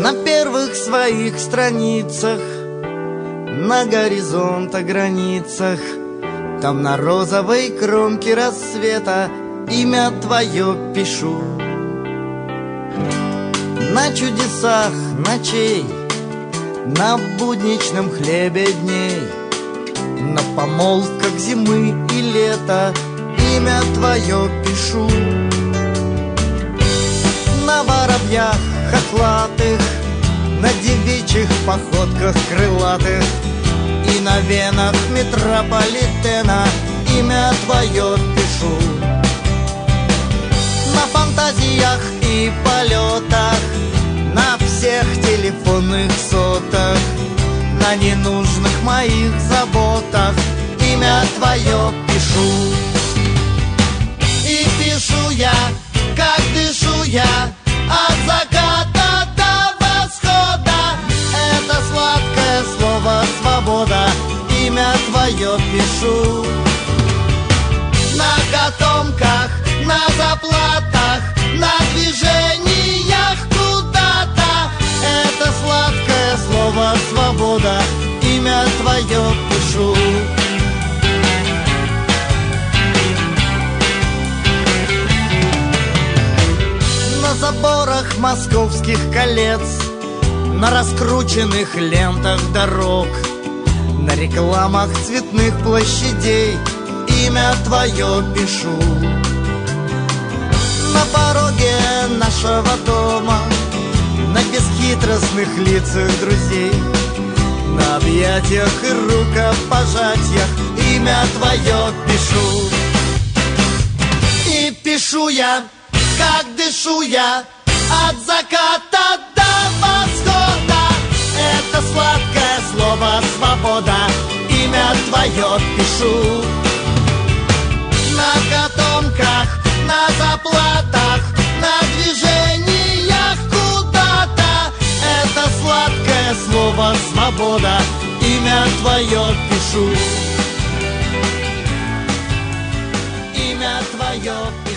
На первых своих страницах, на горизонта границах, там на розовой кромке рассвета имя твое пишу. На чудесах ночей, на будничном хлебе дней, на помолвках зимы и лета имя твое пишу. На воробьях хохлатых, на девичьих походках крылатых и на венах метрополитена имя твое пишу. На фантазиях и полетах, на всех телефонных сотах, на ненужных моих заботах имя твое пишу. И пишу я, как дышу я, от заката до восхода. Это сладкое слово свобода, имя твое пишу. На котомках, на заплатах, на движениях куда-то. Это сладкое слово свобода, имя твое пишу. На заборах московских колец, на раскрученных лентах дорог, на рекламах цветных площадей имя твое пишу. На пороге нашего дома, на бесхитростных лицах друзей, на объятиях и рукопожатиях имя твое пишу. И пишу я, как дышу я, от заката до восхода. Это сладкое слово свобода, имя твое пишу. На котомках, на заплатах, на движениях куда-то. Это сладкое слово свобода, имя твое пишу. Имя твое пишу.